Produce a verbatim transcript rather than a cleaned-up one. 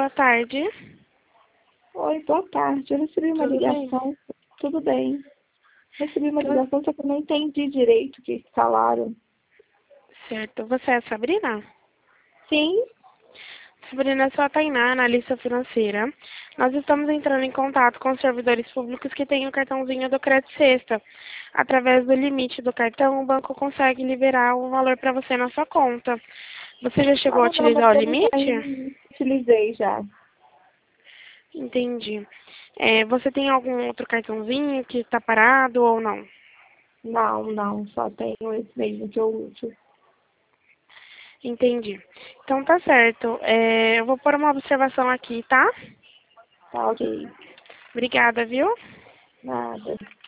boa tarde. Oi, boa tarde. Eu recebi uma Tudo bem? ligação. Tudo bem. Recebi uma Tu- ligação, só que eu não entendi direito o que falaram. Certo. Você é a Sabrina? Sim? Sabrina, eu sou a Tainá, analista financeira. Nós estamos entrando em contato com os servidores públicos que têm o cartãozinho do Crédito Sexta. Através do limite do cartão, o banco consegue liberar o valor para você na sua conta. Você já chegou a Ah, não, mas utilizar o eu não limite? já utilizei já. Entendi. É, você tem algum outro cartãozinho que está parado ou não? Não, não, só tenho esse mesmo que eu uso. Entendi. Então tá certo. É, eu vou pôr uma observação aqui, tá? Tá ok. Obrigada, viu? Nada.